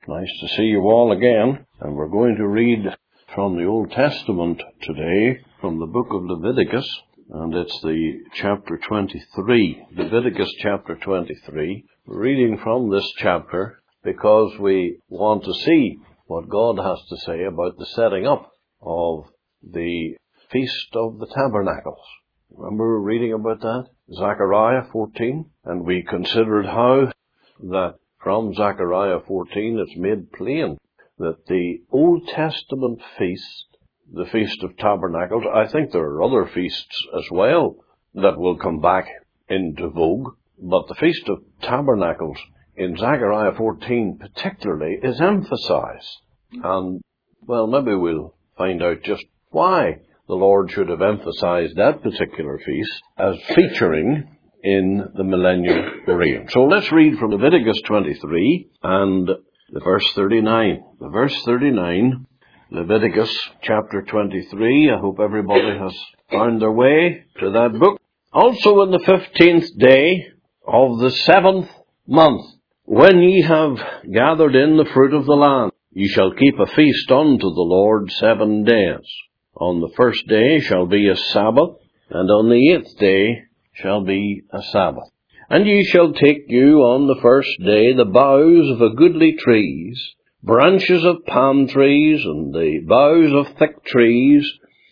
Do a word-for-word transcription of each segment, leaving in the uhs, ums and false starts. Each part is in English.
Nice to see you all again. And we're going to read from the Old Testament today, from the book of Leviticus, and it's the chapter twenty-three, Leviticus chapter twenty-three. We're reading from this chapter because we want to see what God has to say about the setting up of the Feast of the Tabernacles. Remember reading about that? Zechariah fourteen, and we considered how that from Zechariah fourteen it's made plain that the Old Testament feast, the Feast of Tabernacles, I think there are other feasts as well that will come back into vogue, but the Feast of Tabernacles in Zechariah fourteen particularly is emphasized. And, well, maybe we'll find out just why the Lord should have emphasized that particular feast as featuring in the millennial reign. So let's read from Leviticus twenty-three and the verse thirty-nine. The verse thirty-nine, Leviticus chapter twenty-three. I hope everybody has found their way to that book. Also in the fifteenth day of the seventh month, when ye have gathered in the fruit of the land, ye shall keep a feast unto the Lord seven days. On the first day shall be a Sabbath, and on the eighth day shall be a Sabbath. And ye shall take you on the first day the boughs of a goodly trees, branches of palm trees, and the boughs of thick trees,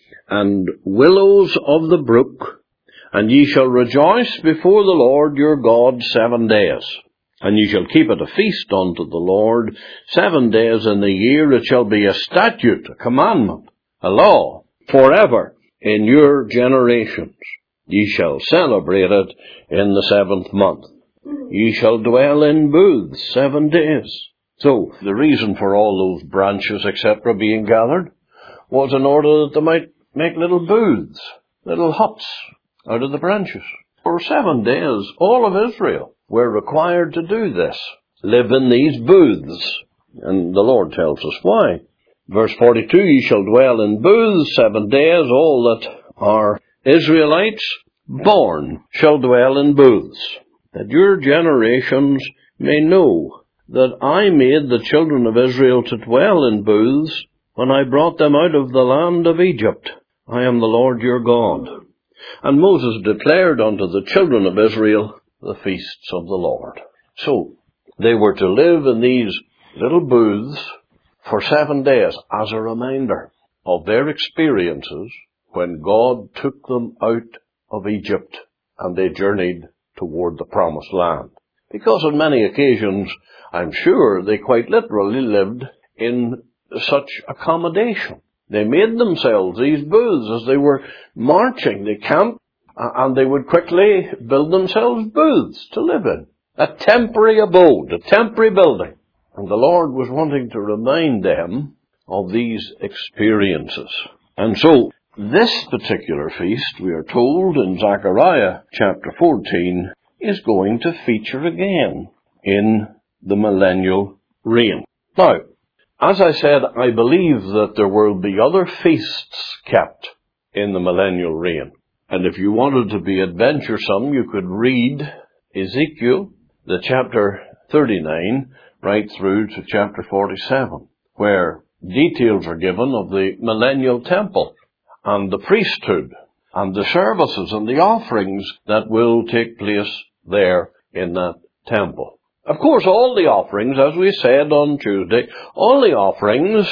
and willows of the brook, and ye shall rejoice before the Lord your God seven days. And ye shall keep it a feast unto the Lord seven days in the year. It shall be a statute, a commandment, a law, forever in your generations. Ye shall celebrate it in the seventh month. Ye shall dwell in booths seven days. So, the reason for all those branches, et cetera, being gathered was in order that they might make little booths, little huts out of the branches. For seven days, all of Israel were required to do this, live in these booths. And the Lord tells us why. Verse forty-two, ye shall dwell in booths seven days, all that are Israelites born shall dwell in booths, that your generations may know that I made the children of Israel to dwell in booths when I brought them out of the land of Egypt. I am the Lord your God. And Moses declared unto the children of Israel the feasts of the Lord. So, they were to live in these little booths for seven days as a reminder of their experiences when God took them out of Egypt and they journeyed toward the promised land. Because on many occasions, I'm sure, they quite literally lived in such accommodation. They made themselves these booths as they were marching. They camped and they would quickly build themselves booths to live in. A temporary abode, a temporary building. And the Lord was wanting to remind them of these experiences. And so, this particular feast, we are told in Zechariah chapter fourteen, is going to feature again in the millennial reign. Now, as I said, I believe that there will be other feasts kept in the millennial reign. And if you wanted to be adventuresome, you could read Ezekiel, the chapter thirty-nine, right through to chapter forty-seven, where details are given of the millennial temple and the priesthood and the services and the offerings that will take place there in that temple. Of course, all the offerings, as we said on Tuesday, all the offerings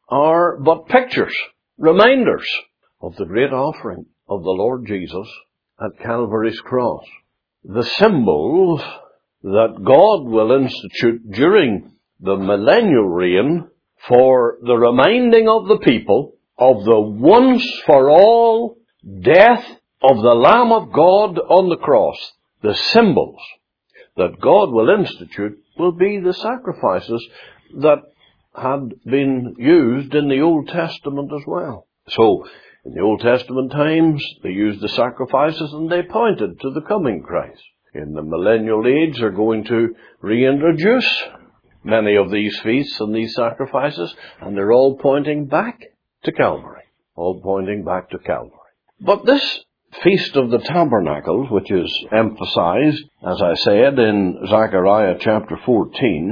are but pictures, reminders of the great offering of the Lord Jesus at Calvary's cross. The symbols that God will institute during the millennial reign for the reminding of the people of the once-for-all death of the Lamb of God on the cross. The symbols that God will institute will be the sacrifices that had been used in the Old Testament as well. So, in the Old Testament times, they used the sacrifices and they pointed to the coming Christ. In the millennial age, they're going to reintroduce many of these feasts and these sacrifices, and they're all pointing back to Calvary. All pointing back to Calvary. But this Feast of the Tabernacles, which is emphasized, as I said, in Zechariah chapter fourteen,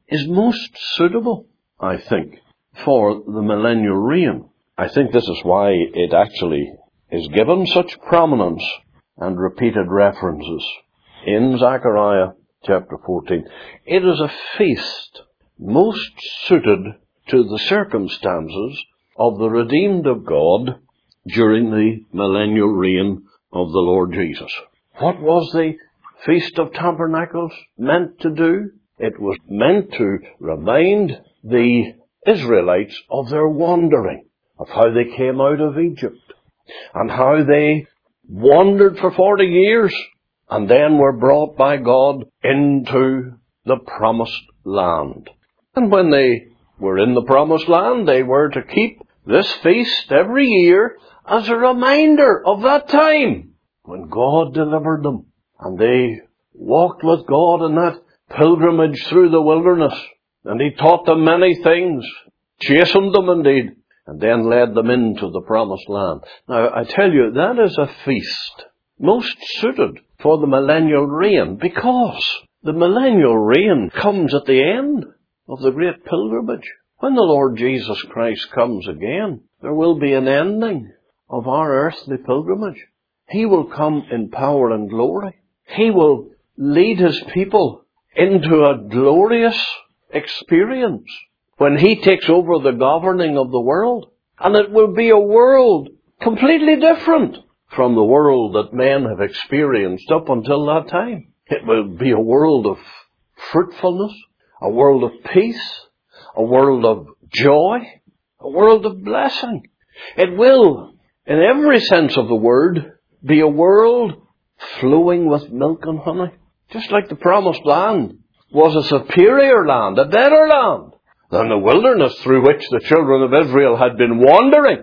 is most suitable, I think, for the millennial reign. I think this is why it actually is given such prominence and repeated references in Zechariah chapter fourteen. It is a feast most suited to the circumstances of the redeemed of God during the millennial reign of the Lord Jesus. What was the Feast of Tabernacles meant to do? It was meant to remind the Israelites of their wandering, of how they came out of Egypt, and how they wandered for forty years, and then were brought by God into the promised land. And when they were in the promised land, they were to keep this feast every year as a reminder of that time when God delivered them. And they walked with God in that pilgrimage through the wilderness. And He taught them many things, chastened them indeed, and then led them into the promised land. Now, I tell you, that is a feast most suited for the millennial reign, because the millennial reign comes at the end of the great pilgrimage. When the Lord Jesus Christ comes again, there will be an ending of our earthly pilgrimage. He will come in power and glory. He will lead His people into a glorious experience when He takes over the governing of the world. And it will be a world completely different from the world that men have experienced up until that time. It will be a world of fruitfulness, a world of peace, a world of joy, a world of blessing. It will, in every sense of the word, be a world flowing with milk and honey. Just like the promised land was a superior land, a better land than the wilderness through which the children of Israel had been wandering,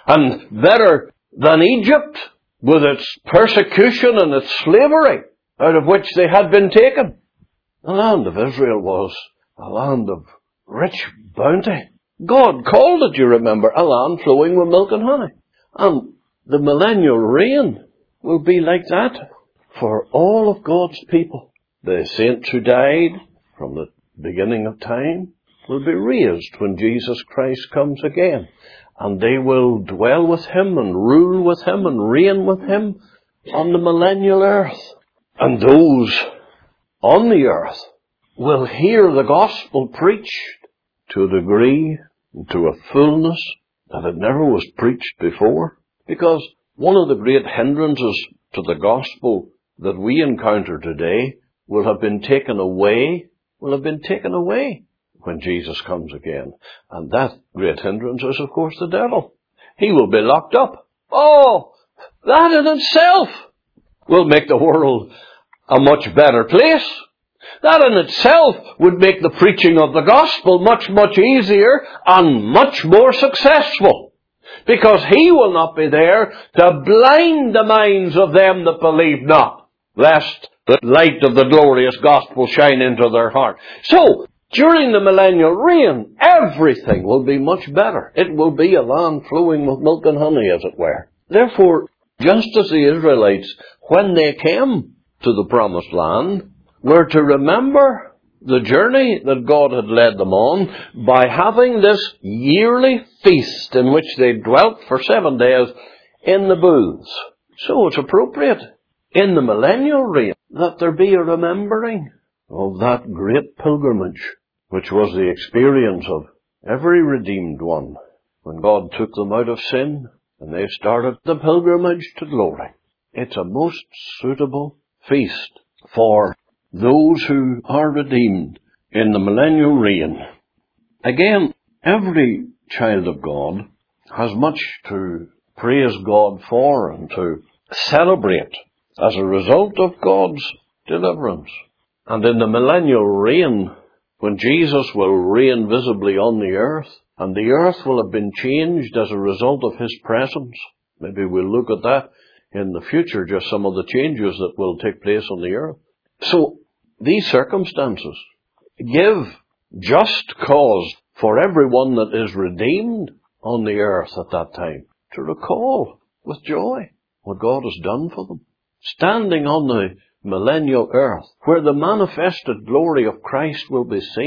and better than Egypt with its persecution and its slavery out of which they had been taken. The land of Israel was a land of rich bounty. God called it, you remember, a land flowing with milk and honey. And the millennial reign will be like that for all of God's people. The saints who died from the beginning of time will be raised when Jesus Christ comes again. And they will dwell with Him and rule with Him and reign with Him on the millennial earth. And those on the earth will hear the gospel preached to a degree, to a fullness that it never was preached before. Because one of the great hindrances to the gospel that we encounter today will have been taken away, will have been taken away when Jesus comes again. And that great hindrance is, of course, the devil. He will be locked up. Oh, that in itself will make the world a much better place. That in itself would make the preaching of the gospel much, much easier and much more successful. Because He will not be there to blind the minds of them that believe not, lest the light of the glorious gospel shine into their heart. So, during the millennial reign, everything will be much better. It will be a land flowing with milk and honey, as it were. Therefore, just as the Israelites, when they came to the promised land, were to remember the journey that God had led them on by having this yearly feast in which they dwelt for seven days in the booths. So it's appropriate in the millennial reign that there be a remembering of that great pilgrimage, which was the experience of every redeemed one when God took them out of sin and they started the pilgrimage to glory. It's a most suitable feast for those who are redeemed in the millennial reign. Again, every child of God has much to praise God for and to celebrate as a result of God's deliverance. And in the millennial reign, when Jesus will reign visibly on the earth, and the earth will have been changed as a result of His presence. Maybe we'll look at that in the future, just some of the changes that will take place on the earth. So, these circumstances give just cause for everyone that is redeemed on the earth at that time to recall with joy what God has done for them. Standing on the millennial earth, where the manifested glory of Christ will be seen,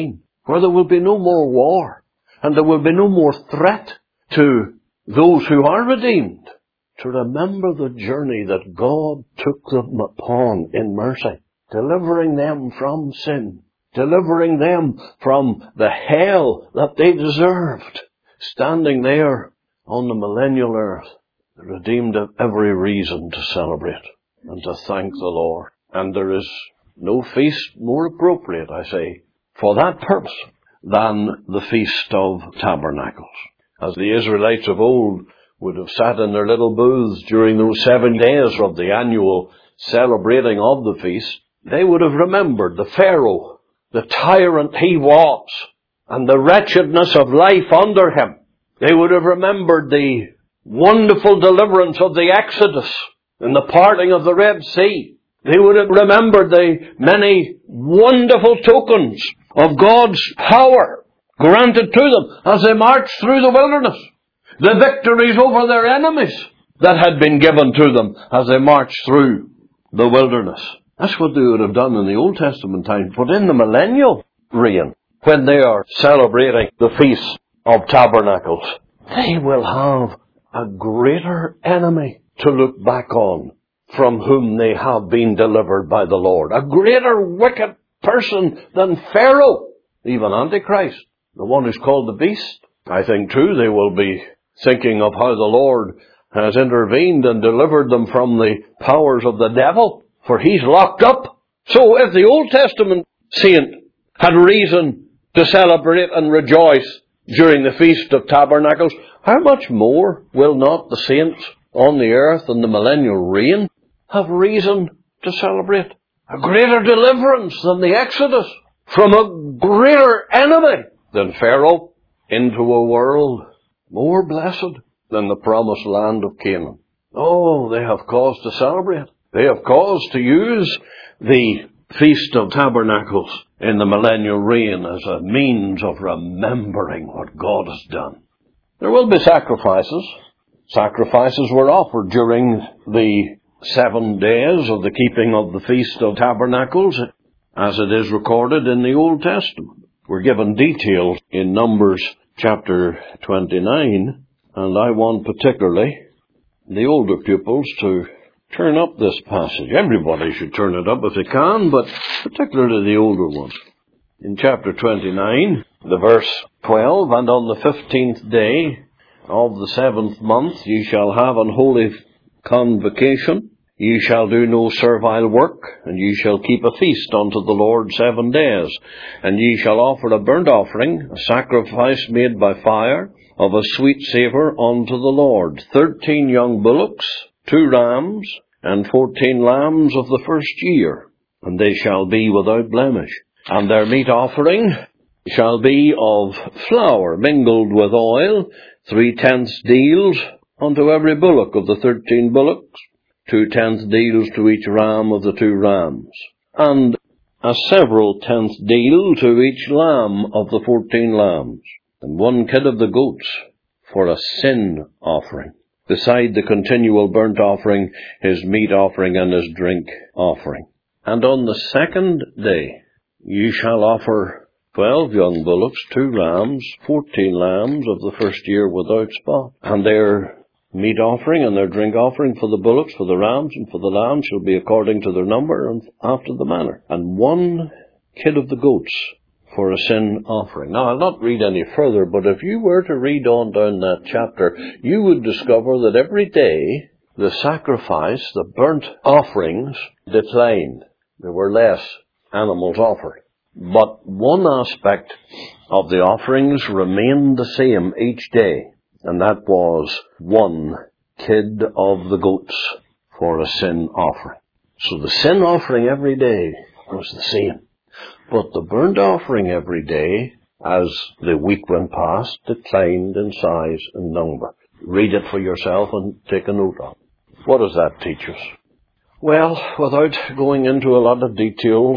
where there will be no more war, and there will be no more threat to those who are redeemed, to remember the journey that God took them upon in mercy, delivering them from sin, delivering them from the hell that they deserved, standing there on the millennial earth. The redeemed have every reason to celebrate and to thank the Lord. And there is no feast more appropriate, I say, for that purpose than the Feast of Tabernacles. As the Israelites of old would have sat in their little booths during those seven days of the annual celebrating of the feast, they would have remembered the Pharaoh, the tyrant he was, and the wretchedness of life under him. They would have remembered the wonderful deliverance of the Exodus and the parting of the Red Sea. They would have remembered the many wonderful tokens of God's power granted to them as they marched through the wilderness. The victories over their enemies that had been given to them as they marched through the wilderness. That's what they would have done in the Old Testament times. But in the millennial reign, when they are celebrating the Feast of Tabernacles, they will have a greater enemy to look back on, from whom they have been delivered by the Lord. A greater wicked person than Pharaoh, even Antichrist, the one who's called the beast. I think too they will be thinking of how the Lord has intervened and delivered them from the powers of the devil, for he's locked up. So if the Old Testament saint had reason to celebrate and rejoice during the Feast of Tabernacles, how much more will not the saints on the earth in the millennial reign have reason to celebrate? A greater deliverance than the Exodus from a greater enemy than Pharaoh into a world more blessed than the promised land of Canaan. Oh, they have cause to celebrate. They have cause to use the Feast of Tabernacles in the millennial reign as a means of remembering what God has done. There will be sacrifices. Sacrifices were offered during the seven days of the keeping of the Feast of Tabernacles, as it is recorded in the Old Testament. We're given details in Numbers chapter twenty-nine, and I want particularly the older pupils to turn up this passage. Everybody should turn it up if they can, but particularly the older ones. In chapter twenty-nine, the verse twelve, "And on the fifteenth day of the seventh month ye shall have an holy convocation. Ye shall do no servile work, and ye shall keep a feast unto the Lord seven days. And ye shall offer a burnt offering, a sacrifice made by fire, of a sweet savour unto the Lord. Thirteen young bullocks, two rams, and fourteen lambs of the first year, and they shall be without blemish. And their meat offering shall be of flour mingled with oil, three-tenths deals unto every bullock of the thirteen bullocks, two-tenths deals to each ram of the two rams, and a several tenth deal to each lamb of the fourteen lambs, and one kid of the goats for a sin offering, beside the continual burnt offering, his meat offering, and his drink offering. And on the second day you shall offer twelve young bullocks, two rams, fourteen lambs of the first year without spot, and their meat offering and their drink offering for the bullocks, for the rams, and for the lambs shall be according to their number and after the manner. And one kid of the goats for a sin offering." Now, I'll not read any further, but if you were to read on down that chapter, you would discover that every day the sacrifice, the burnt offerings, declined. There were less animals offered. But one aspect of the offerings remained the same each day, and that was one kid of the goats for a sin offering. So the sin offering every day was the same. But the burnt offering every day, as the week went past, declined in size and number. Read it for yourself and take a note of it. What does that teach us? Well, without going into a lot of details,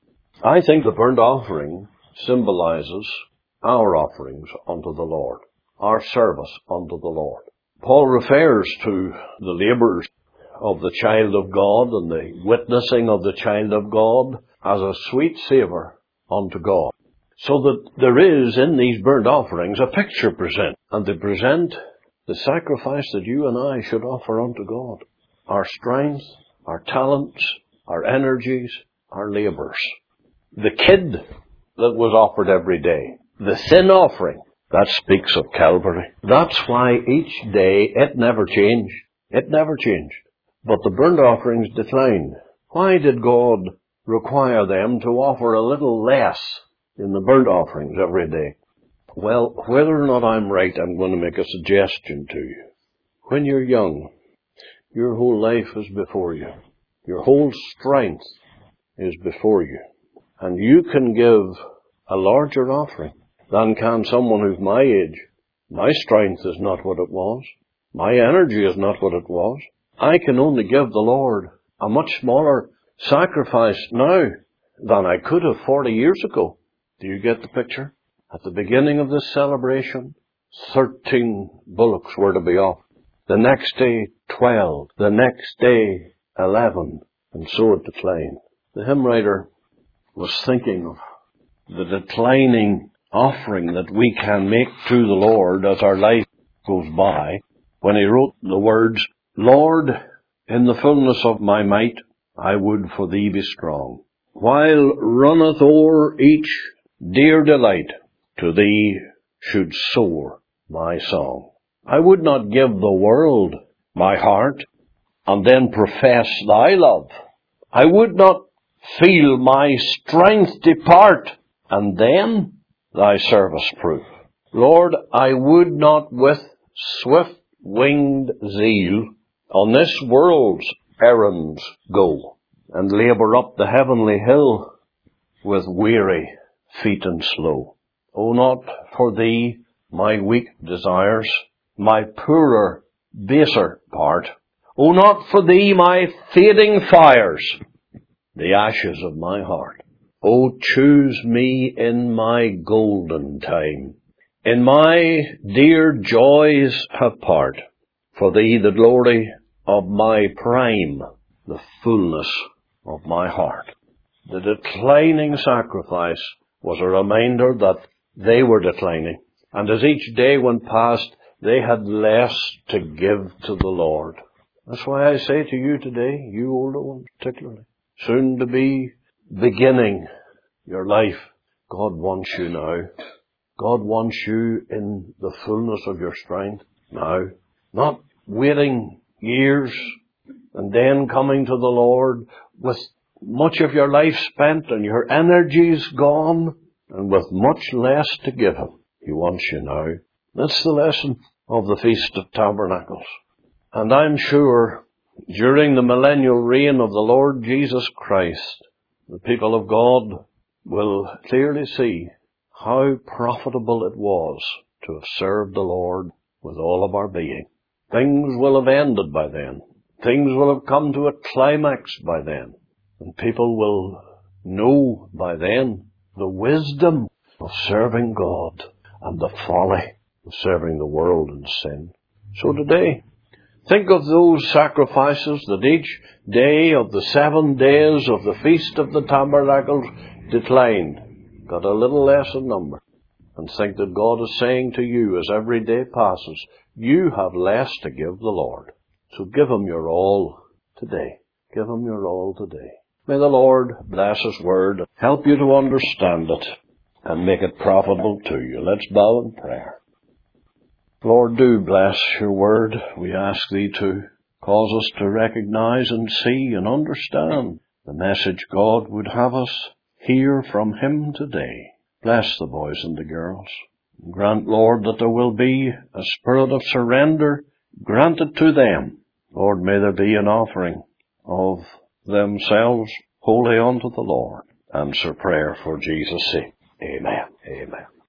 I think the burnt offering symbolizes our offerings unto the Lord, our service unto the Lord. Paul refers to the labours of the child of God and the witnessing of the child of God as a sweet savour unto God. So that there is in these burnt offerings a picture present. And they present the sacrifice that you and I should offer unto God. Our strength, our talents, our energies, our labours. The kid that was offered every day. The sin offering. That speaks of Calvary. That's why each day it never changed. It never changed. But the burnt offerings declined. Why did God require them to offer a little less in the burnt offerings every day? Well, whether or not I'm right, I'm going to make a suggestion to you. When you're young, your whole life is before you. Your whole strength is before you. And you can give a larger offering than can someone who's my age. My strength is not what it was. My energy is not what it was. I can only give the Lord a much smaller sacrifice now than I could have forty years ago. Do you get the picture? At the beginning of this celebration, thirteen bullocks were to be offered. The next day, twelve. The next day, eleven. And so it declined. The hymn writer was thinking of the declining offering that we can make to the Lord as our life goes by when he wrote the words, Lord, in the fullness of my might, I would for thee be strong. While runneth o'er each dear delight, to thee should soar my song. I would not give the world my heart, and then profess thy love. I would not feel my strength depart, and then thy service prove. Lord, I would not with swift-winged zeal on this world's errands go, and labour up the heavenly hill with weary feet and slow. O not for thee my weak desires, my poorer, baser part. O not for thee my fading fires, the ashes of my heart. O choose me in my golden time, in my dear joys have part. For thee the glory of my prime, the fullness of my heart. The declining sacrifice was a reminder that they were declining. And as each day went past, they had less to give to the Lord. That's why I say to you today, you older ones particularly, soon to be beginning your life, God wants you now. God wants you in the fullness of your strength now. Not waiting years and then coming to the Lord with much of your life spent and your energies gone and with much less to give Him. He wants you now. That's the lesson of the Feast of Tabernacles. And I'm sure during the millennial reign of the Lord Jesus Christ, the people of God will clearly see how profitable it was to have served the Lord with all of our being. Things will have ended by then. Things will have come to a climax by then. And people will know by then the wisdom of serving God and the folly of serving the world and sin. So today, think of those sacrifices that each day of the seven days of the Feast of the Tabernacles declined, got a little less in number. And think that God is saying to you as every day passes, you have less to give the Lord. So give Him your all today. Give Him your all today. May the Lord bless His word, help you to understand it, and make it profitable to you. Let's bow in prayer. Lord, do bless your word. We ask thee to cause us to recognize and see and understand the message God would have us hear from Him today. Bless the boys and the girls. Grant, Lord, that there will be a spirit of surrender granted to them. Lord, may there be an offering of themselves wholly unto the Lord. Answer prayer for Jesus' sake. Amen. Amen.